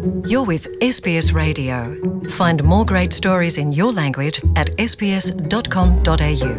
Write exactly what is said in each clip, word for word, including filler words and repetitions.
You're with S B S Radio. Find more great stories in your language at s b s dot com dot a u.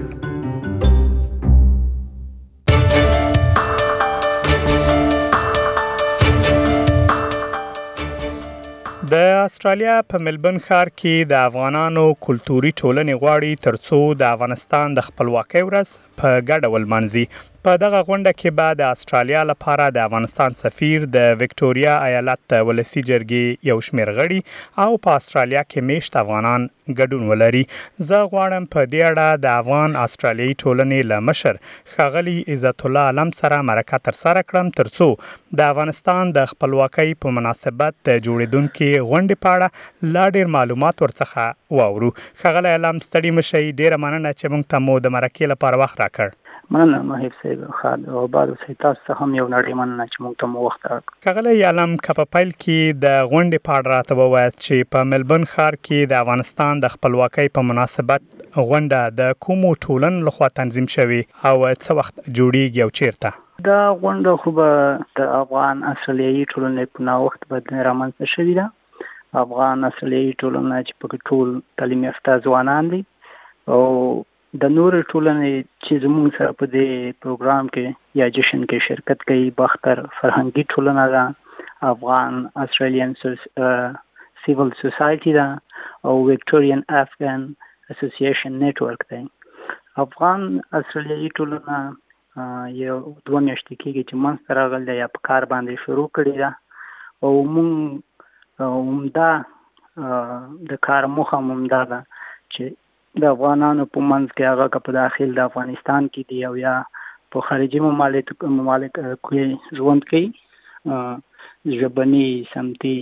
د استرالیا په ملبن ښار کې د افغانانو کلتوري ټولنې غواړي ترڅو د افغانستان د خپلواکۍ ورځ په ګډه ولمانځي. په دغه غونډه کې به د استرالیا لپاره د افغانستان سفیر، د وکټوريا ایالت ولسی جرګې یو شمېر غړي او په استرالیا کې میشت افغانان ګډون ولري. زه غواړم په دې اړه د افغان استرالیایي ټولنې له مشر ښاغلي عزت الله علم سره مرکه ترسره کړم ترڅو د افغانستان د خپلواکۍ په مناسبت د جوړیدونکو غونډې په اړه لا ډېر معلومات ورڅخه واورو. ښاغلی علم ستړي مشئ، ډېره مننه چې موږ ته مو د مرکې لپاره وخت راکړ. مننه محب صاحب، خاد او بعد سه تاسو هم یو نړۍ مننه چې موږ ته مو وخت راکړ. ښاغلی علم که په پیل کې د غونډې په اړه راته ووایاست چې په ملبن ښار کې د افغانستان د خپلواکۍ په مناسبت غونډه د کومو ټولنو لخوا تنظیم شوې او څه وخت جوړیږي او چیرته؟ دا غونډه خو به د افغان استرالیایي ټولنې په نوښت باندې رامنځته شوې ده. افغان استرالیایي ټولنه چې په ټول تعلیم یافته ځوانان دي او د نور ټولنې چې زموږ سره په دې پروګرام کې یا جشن کې شرکت کوي، باختر فرهنګي ټولنه ده، افغان استرالیان سیول سوسایټي ده او وکټورین افغان اسوسییشن نیټورک دی. افغان استرالیایي ټولنه یو دوه میاشتې کېږي چې منځته راغلی یا په کار باندې شروع کړې ده او موږ عمده د کار موخه عمده ده چې د افغانانو په منځ کې هغه که په داخل د افغانستان کې دی او یا په خارجي ممالک ممالک کې ژوند کوي، ژبني سمتي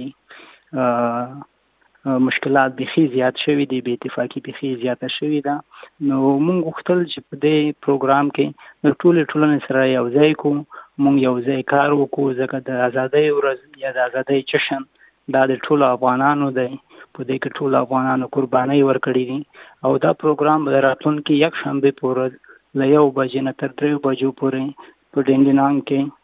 مشکلات بخي زیات شوي دي، بې اتفاقي بخي زیاته شوي ده. نو موږ غوښتل چې په دې پروګرام کې د ټولې ټولنې سره یو ځای کو، موږ یو ځای کار وکړو ځکه د ازادۍ ورځ یا د ازادۍ جشن دا د ټولو افغانانو دی. په دې کې ټول افغانانو قربانۍ ورکړي دي او دا پروګرام به راتلونکي یک شنبه په ورځ له یو بجې نه تر درې بجو پورې په ډینډینانګ کې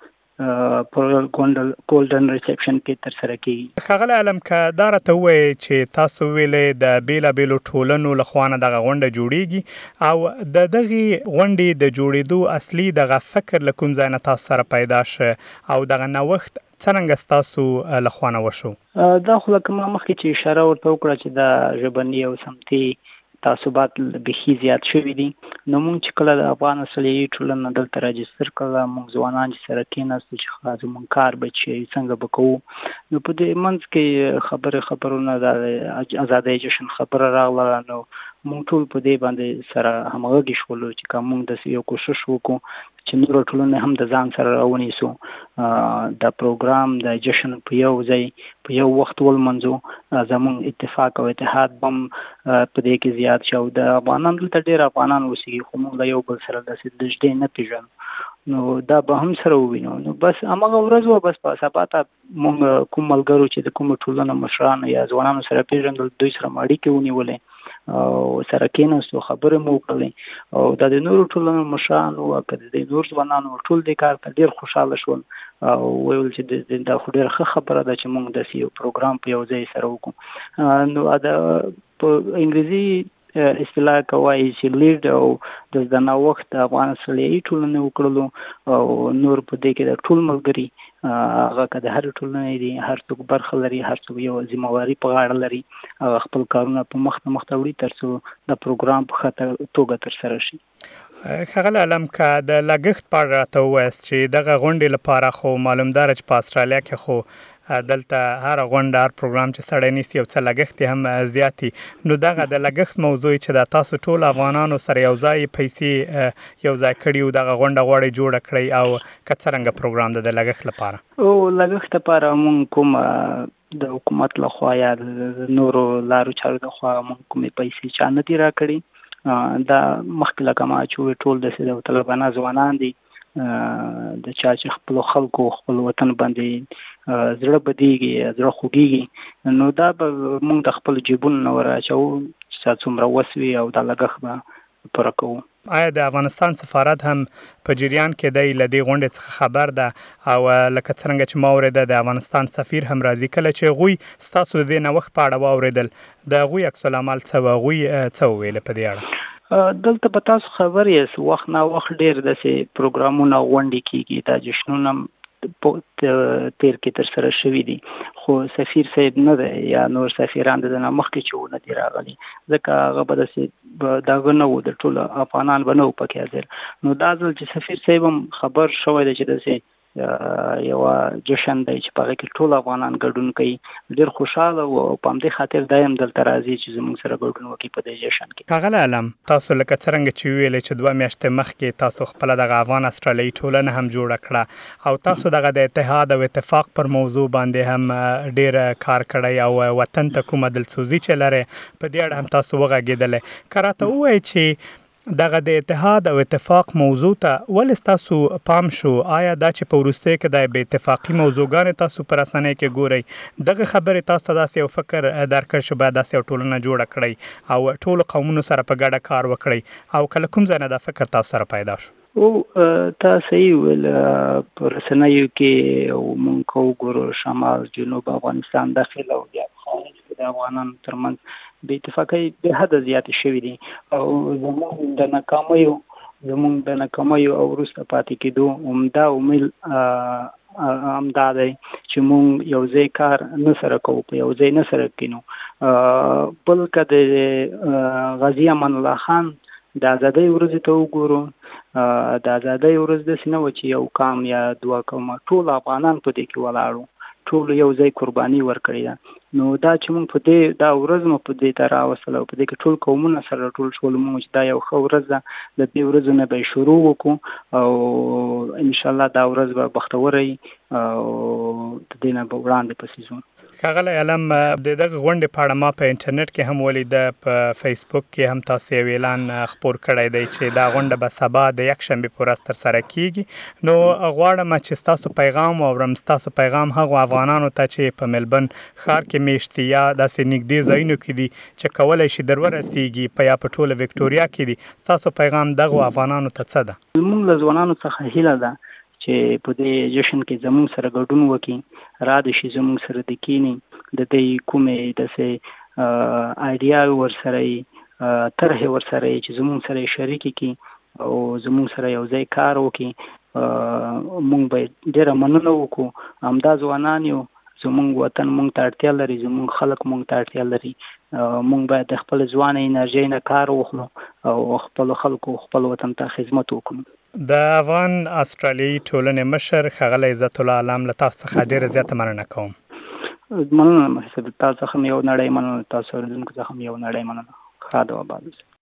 په ګولډن ریسپشن کې ترسره کیږي. ښاغلی علم که دا راته ووایې چې تاسو ویلې د بیلابیلو ټولنو له خوا نه دغه غونډه جوړیږي او د دغې غونډې د جوړېدو اصلي دغه فکر له کوم ځای نه تاسو سره پیدا شه او دغه نوښت څرنګه ستاسو له خوا نه وشو؟ دا خو لکه ما مخکې چې اشاره ورته وکړه چې دا ژبني او سمتي تعصبات بخي زیات شوي دي. نو موږ چې کله د افغان استرالیایي ټولنه دلته راجستر کړه، موږ ځوانان چې سره کېناستو چې زموږ کار به چې څنګه به کوو، نو په دې منځ کې خبرې خبرونه د ازادۍ جشن خبره راغله. نو موږ ټول په دې باندې سره همغږي شولو چې که موږ داسې یو کوشش وکړو چې نورو ټولنې هم د ځان سره راونیسو، دا پروګرام د جشن په یو ځای په یو وخت ولمنځو، زموږ اتفاق او اتحاد بم په دې کې زیات شو. د افغانانو دلته ډېر افغانان اوسېږي خو موږ له یو بل سره داسې نږدې نه پېژنو، نو دا به هم سره ووینو. نو بس همغه ورځ وه، بس په سبا ته موږ کوم ملګرو چې د کومو ټولنو مشرانو یا ځوانانو سره پېژندل، دوی سره مو اړیکې ونیولې او سره کېناستو، خبرې مو وکړلې او دا د نورو ټولنو مشرانو او که د نور ځوانانو ټول دې کار ته ډېر خوشحاله شول او ویل چې دا خو ډېره ښه خبره ده چې موږ داسې یو پروګرام په یو ځای سره وکړو. نو دا په انګریزي اصطلاح کوي چې لیډ او د نوښت د افغان استرالیایي ټولنې وکړلو او نور په دې کې د ټول ملګري هغه که د هر ټولنې دي، هر څوک برخه لري، هر څوک یو ذمہواري په غاړه لري، هغه خپل کارونه په مخ ته مخ ته وړي ترڅو د پروګرام په ښه توګه ترسره شي. ښاغلی علم که د لګښت په اړه راته ووایاست چې دغه غونډې لپاره خو معلومداره چې په استرالیا کې خو دلته هر غونډه هر پروګرام چې سړی نیسي یو څه لګښت هم زیاتي، نو دغه د لګښت موضوع چې د تاسو ټول افغانانو سره یو ځای پیسې یو ځای کړي او دغه غونډه غواړئ جوړه کړئ او که څرنګه پروګرام ده د لګښت لپاره؟ او لګښت لپاره موږ کوم د حکومت لخوا یا د نورو لارو چارو لخوا موږ کومې پیسې چا نه دي راکړي. دا مخکې لکه ما چې وویل ټول داسې د طالبانه ځوانان دي، د چا چې خپلو خلکو خپل وطن باندې زړه بدیږي، زړه خوږیږي، نو دا به موږ د خپل جیبونو نه ور اچوو چې څومره وس وي او دا لګښت به پوره کوو. آیا د افغانستان سفارت هم په جریان کې دی لدی غونډې څخه خبر ده او لکه څنګه چې ما اوریده د افغانستان سفیر هم راځي کله چې غوي ستاسو د دې نوښت په اړه واوریدل د غوي عکس العمل څه غوي څه ویل په دې اړه دلته په تاسو خبر یې وخت نه وخت ډیر د سي پروګرامونه غونډې کیږي د جشنونو تیر کې تر سره شوې دي خو سفیر صاحب نه دی یا نور سفیران د مخکې چونه دی راغلي ځکه هغه به د دغه نو د ټول افغانان بنو پکې حاضر نو دا ځل چې سفیر صاحب خبر شوی دی چې د یو جشن دی چې په کې ټول افغانان ګډون کوي ډیر خوشاله او په دې خاطر دایم دلته راځي چې زموږ سره ګډون وکړي په دې جشن کې هغه علم تاسو لکه څنګه چې ویل چې دوه میاشتې مخکې تاسو خپل د افغان استرالیي ټولنه هم جوړ کړه او تاسو دغه د اتحاد او اتفاق پر موضوع باندې هم ډیر کار کړی او وطن ته کومه دلسوزي چې لري په دې اړه هم تاسو وغږیدل کراته وایي چې دغه د اتحاد او اتفاق موضوع ته ول تاسو پام شو آیا دا چې په ورسته کې د به اتفاقی موضوعګان تاسو پر اسانه کې ګورئ دغه خبره تاسو داسې یو فکر درکړ شو بعد داسې ټولنه جوړ کړئ او ټول قومونو سره په ګډه کار وکړئ او کله کوم ځای نه دا فکر تاسو سره پیدا شو او تاسو یې پر سنایو کې او مونږ کو ګورو شمال جنوب افغانستان داخله او بیا خارج د افغانانو ترمنځ به اتفاقی به حد زیات شوی دي او زموږ د ناکامیو زموږ د ناکامیو او وروسته پاتې کېدو عمده عامل امدا دی چې مونږ یو ځای کار نه سره کوو په یو ځای نه سره کینو بلکې د غازی امان الله خان د ازادۍ ورځ ته وګورو د ازادۍ ورځ د سینو چې یو کام یا دوه کومه ټول افغانان په دې کې ولاړو ټول یو ځای قرباني ورکړي نو دا چې موږ په دې دا ورځ مو په دې تر اوسه په دې کې ټول قومونه سره ټول شول موږ دا یو خو ورځ ده د دې ورځ نه به شروع وکړو او ان شاء الله دا ورځ به بختوري او د دې نه به وړاندې پسې ځو خغل علم د دغه غونډې په اړه ما په انټرنیټ کې هم ولید په فیسبوک کې هم تاسو اعلان خبر کړی دی چې دا غونډه به سبا د یک شنبه پر ورځ تر سره کیږي نو غواړم چې تاسو پیغام او تاسو پیغام هغه افغانانو ته چې په ملبن ښار کې میشتي یا د سنګدي ځایونو کې دي چې کولای شي درور رسیږي په یا په ټوله وکټوريا کې دي تاسو پیغام دغه افغانانو ته څه ده موږ له ځوانانو څخه هیله ده چې په دې جشن کې زموږ سره ګډون وکړي را دي شي زموږ سره د کینی د دې کومې د سه ایډیا ور سره طرح ور سره چې زموږ سره شریک کی او زموږ سره یو ځای کار وکړي موږ به ډېر مننه وکړو همدا ځوانان یو زموږ وطن موږ ته اړتیا لري زموږ خلک موږ ته اړتیا لري موږ باید خپل ځوان انرژي نه کار وکړو او خپل خلکو خپل وطن ته خدمت وکړو د افغان استرالیي ټولنې مشر ښاغلی عزت الله علام له تاسو څخه ډېره زیاته مننه کوم مننه محسب تاسو څخه یو نړۍ مننه تاسو ورزونکو څخه یو نړۍ مننه خاله آباد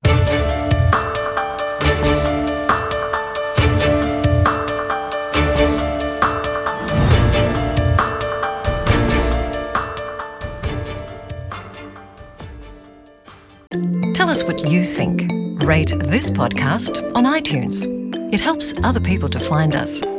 Tell us what you think. Rate this podcast on iTunes. It helps other people to find us.